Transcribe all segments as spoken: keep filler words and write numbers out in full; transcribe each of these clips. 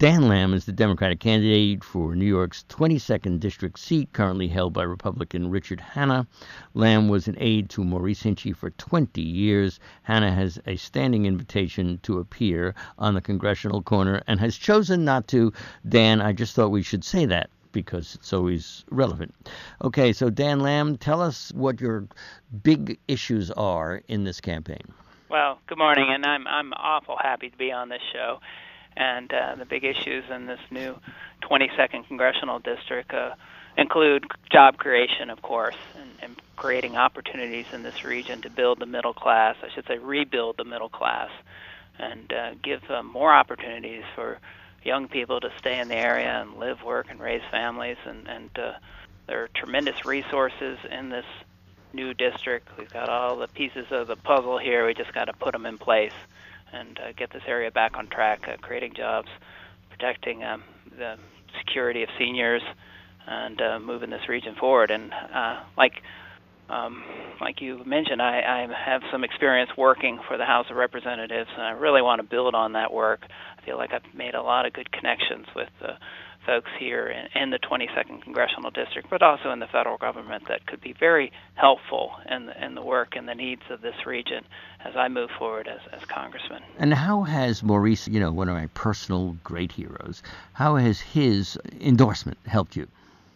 Dan Lamb is the Democratic candidate for New York's twenty-second District seat, currently held by Republican Richard Hanna. Lamb was an aide to Maurice Hinchey for twenty years. Hanna has a standing invitation to appear on the Congressional Corner and has chosen not to. Dan, I just thought we should say that because it's always relevant. Okay, so Dan Lamb, tell us what your big issues are in this campaign. Well, good morning, and I'm I'm awful happy to be on this show. And uh, the big issues in this new twenty-second congressional district uh, include job creation, of course, and, and creating opportunities in this region to build the middle class, I should say rebuild the middle class, and uh, give uh, more opportunities for young people to stay in the area and live, work, and raise families. And, and uh, there are tremendous resources in this new district. We've got all the pieces of the puzzle here. We just got to put them in place and uh, get this area back on track, uh, creating jobs, protecting um, the security of seniors, and uh, moving this region forward. And uh, like um, like you mentioned, I, I have some experience working for the House of Representatives, and I really want to build on that work. I feel like I've made a lot of good connections with uh, folks here in, in the twenty-second Congressional District, but also in the federal government that could be very helpful in the, in the work and the needs of this region as I move forward as, as Congressman. And how has Maurice, you know, one of my personal great heroes, how has his endorsement helped you?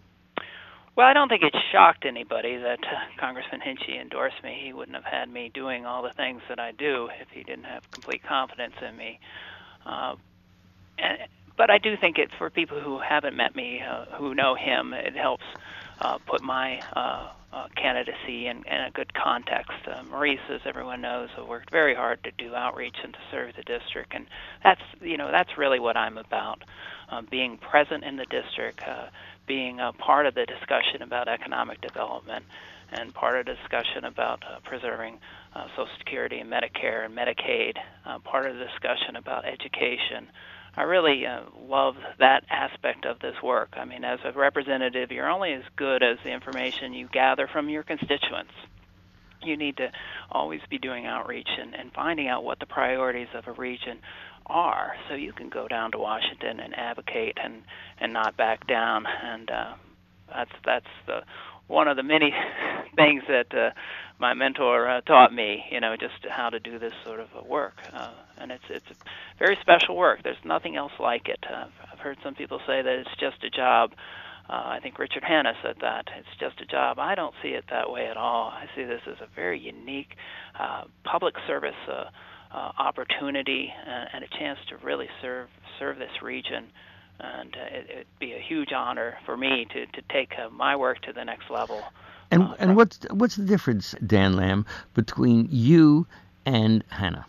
Well, I don't think it shocked anybody that uh, Congressman Hinchey endorsed me. He wouldn't have had me doing all the things that I do if he didn't have complete confidence in me. Uh, and But I do think it, for people who haven't met me, uh, who know him, it helps uh, put my uh, uh, candidacy in, in a good context. Uh, Maurice, as everyone knows, has worked very hard to do outreach and to serve the district, and that's you know that's really what I'm about: uh, being present in the district, uh, being a part of the discussion about economic development, and part of the discussion about uh, preserving uh, Social Security and Medicare and Medicaid, uh, part of the discussion about education. I really uh, love that aspect of this work. I mean, as a representative, you're only as good as the information you gather from your constituents. You need to always be doing outreach and, and finding out what the priorities of a region are so you can go down to Washington and advocate and, and not back down. And uh, that's that's the one of the many things that uh, my mentor uh, taught me, you know, just how to do this sort of work. Uh, and it's it's very special work. There's nothing else like it. Uh, I've heard some people say that it's just a job. Uh, I think Richard Hanna said that. It's just a job. I don't see it that way at all. I see this as a very unique uh, public service uh, uh, opportunity and, and a chance to really serve serve this region. And uh, it, it'd be a huge honor for me to, to take uh, my work to the next level. And uh, and what's what's the difference, Dan Lamb, between you and Hanna?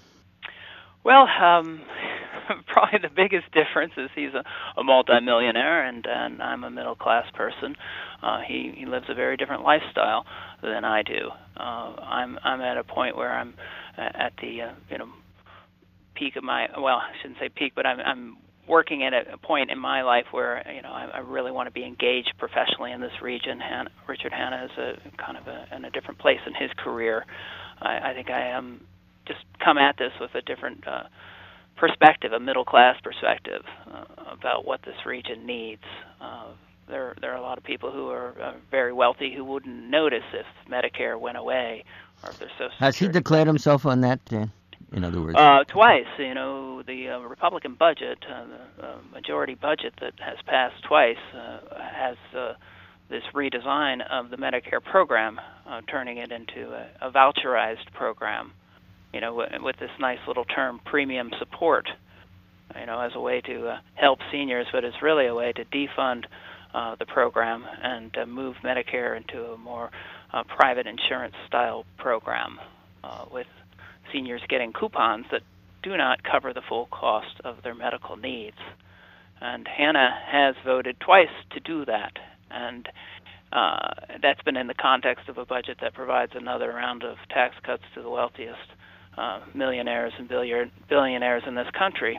Well, um, probably the biggest difference is he's a, a multimillionaire, and, and I'm a middle-class person. Uh, he, he lives a very different lifestyle than I do. Uh, I'm I'm at a point where I'm at the uh, you know peak of my well, I shouldn't say peak, but I'm I'm working at a point in my life where you know I, I really want to be engaged professionally in this region. Han, Richard Hanna is a kind of a, in a different place in his career. I, I think I am just come at this with a different uh, perspective, a middle-class perspective uh, about what this region needs. Uh, there, there are a lot of people who are uh, very wealthy who wouldn't notice if Medicare went away or if their Social Security. Has he declared himself on that, Dan? In other words, uh, twice. You know, the uh, Republican budget, uh, the uh, majority budget that has passed twice, uh, has uh, this redesign of the Medicare program, uh, turning it into a, a voucherized program. You know, w- with this nice little term, premium support. You know, as a way to uh, help seniors, but it's really a way to defund uh, the program and uh, move Medicare into a more uh, private insurance-style program uh, with seniors getting coupons that do not cover the full cost of their medical needs. And Hanna has voted twice to do that. And uh, that's been in the context of a budget that provides another round of tax cuts to the wealthiest uh, millionaires and billionaires in this country.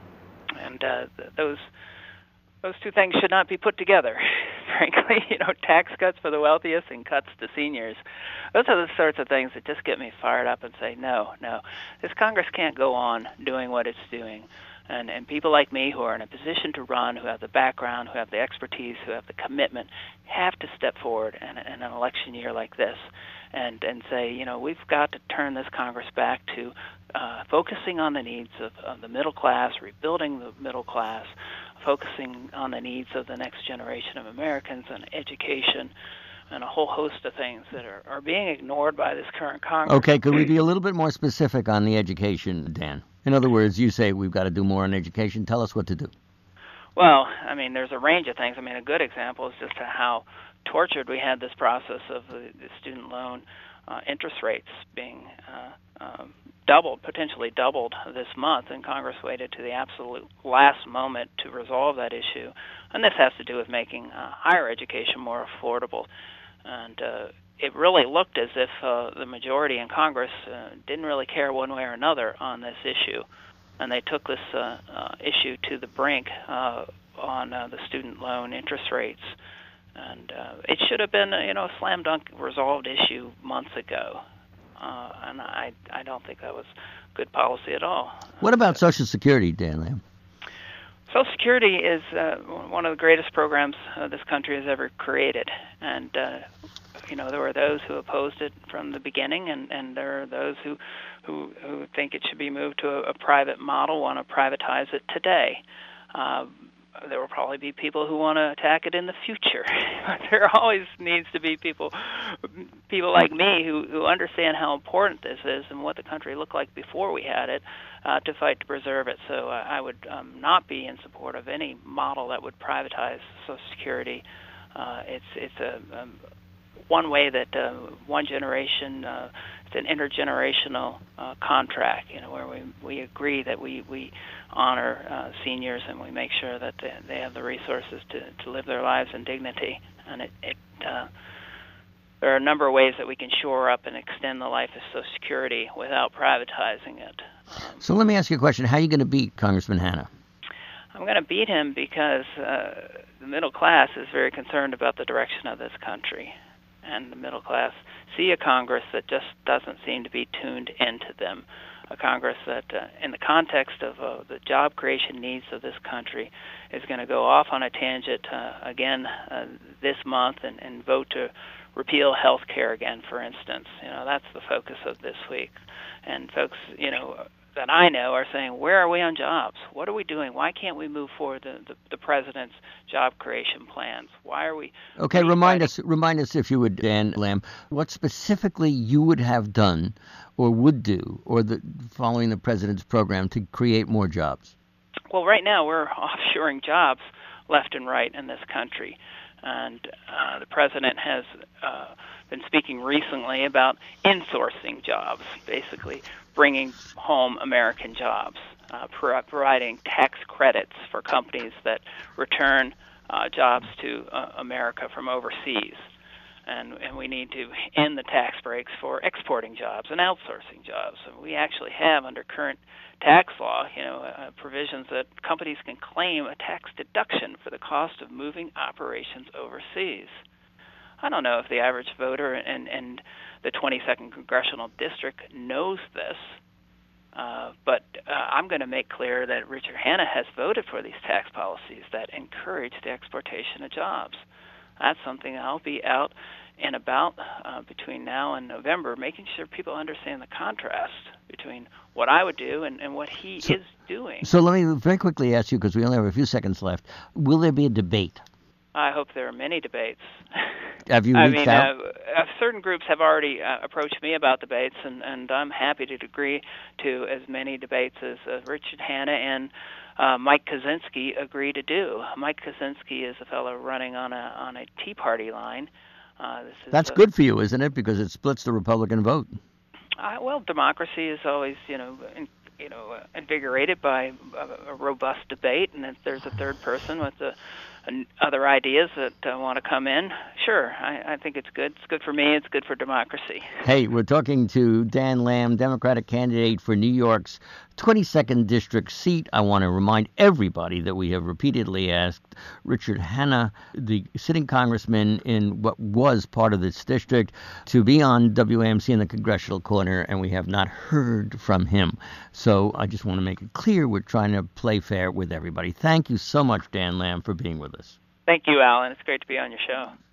And uh, th- those those two things should not be put together, frankly. You know, tax cuts for the wealthiest and cuts to seniors. Those are the sorts of things that just get me fired up and say, no, no, this Congress can't go on doing what it's doing And, and people like me who are in a position to run, who have the background, who have the expertise, who have the commitment, have to step forward in, in an election year like this and, and say, you know, we've got to turn this Congress back to uh, focusing on the needs of, of the middle class, rebuilding the middle class, focusing on the needs of the next generation of Americans and education, and a whole host of things that are, are being ignored by this current Congress. Okay, could we be a little bit more specific on the education, Dan? In other words, you say we've got to do more on education. Tell us what to do. Well, I mean, there's a range of things. I mean, a good example is just how tortured we had this process of the, the student loan uh, interest rates being uh, um, doubled, potentially doubled this month, and Congress waited to the absolute last moment to resolve that issue. And this has to do with making uh, higher education more affordable. And uh, it really looked as if uh, the majority in Congress uh, didn't really care one way or another on this issue. And they took this uh, uh, issue to the brink uh, on uh, the student loan interest rates. And uh, it should have been, you know, a slam dunk resolved issue months ago. Uh, and I, I don't think that was good policy at all. What about Social Security, Dan Lamb? Social Security is uh, one of the greatest programs uh, this country has ever created. And, uh, you know, there were those who opposed it from the beginning, and, and there are those who, who, who think it should be moved to a, a private model, want to privatize it today. Uh, there will probably be people who want to attack it in the future. There always needs to be people people like me who, who understand how important this is and what the country looked like before we had it uh, to fight to preserve it. So uh, I would um, not be in support of any model that would privatize Social Security. Uh, it's it's a um, one way that uh, one generation, uh, it's an intergenerational uh, contract, you know, where we, we agree that we, we honor uh, seniors and we make sure that they, they have the resources to, to live their lives in dignity. And it, it uh, there are a number of ways that we can shore up and extend the life of Social Security without privatizing it. Um, so let me ask you a question. How are you going to beat Congressman Hanna? I'm going to beat him because uh, the middle class is very concerned about the direction of this country. And the middle class see a Congress that just doesn't seem to be tuned into them, a Congress that, uh, in the context of uh, the job creation needs of this country, is going to go off on a tangent uh, again uh, this month and, and vote to repeal health care again, for instance. You know, that's the focus of this week. And folks, you know, that I know are saying, where are we on jobs? What are we doing? Why can't we move forward the, the, the president's job creation plans? Why are we... Okay, remind us, remind us if you would, Dan Lamb, what specifically you would have done or would do, or the, following the president's program to create more jobs? Well, right now we're offshoring jobs left and right in this country. And uh, the president has uh, been speaking recently about insourcing jobs, basically bringing home American jobs, uh, pro- providing tax credits for companies that return uh, jobs to uh, America from overseas. And, and we need to end the tax breaks for exporting jobs and outsourcing jobs. And we actually have, under current tax law, you know, uh, provisions that companies can claim a tax deduction for the cost of moving operations overseas. I don't know if the average voter in, in the twenty-second Congressional District knows this, uh, but uh, I'm going to make clear that Richard Hanna has voted for these tax policies that encourage the exportation of jobs. That's something I'll be out and about uh, between now and November, making sure people understand the contrast between what I would do and, and what he so, is doing. So let me very quickly ask you, because we only have a few seconds left, will there be a debate? I hope there are many debates. Have you I reached mean, out? Uh, certain groups have already uh, approached me about debates, and, and I'm happy to agree to as many debates as uh, Richard Hanna and uh, Mike Kaczynski agree to do. Mike Kaczynski is a fellow running on a on a Tea Party line. Uh, this is That's a, good for you, isn't it? Because it splits the Republican vote. Uh, well, democracy is always, you know, in, you know, uh, invigorated by a, a robust debate, and if there's a third person with a other ideas that uh, want to come in, sure, I, I think it's good. It's good for me. It's good for democracy. Hey, we're talking to Dan Lamb, Democratic candidate for New York's twenty-second District seat. I want to remind everybody that we have repeatedly asked Richard Hanna, the sitting congressman in what was part of this district, to be on W A M C in the Congressional Corner, and we have not heard from him. So I just want to make it clear we're trying to play fair with everybody. Thank you so much, Dan Lamb, for being with us. Thank you, Alan. It's great to be on your show.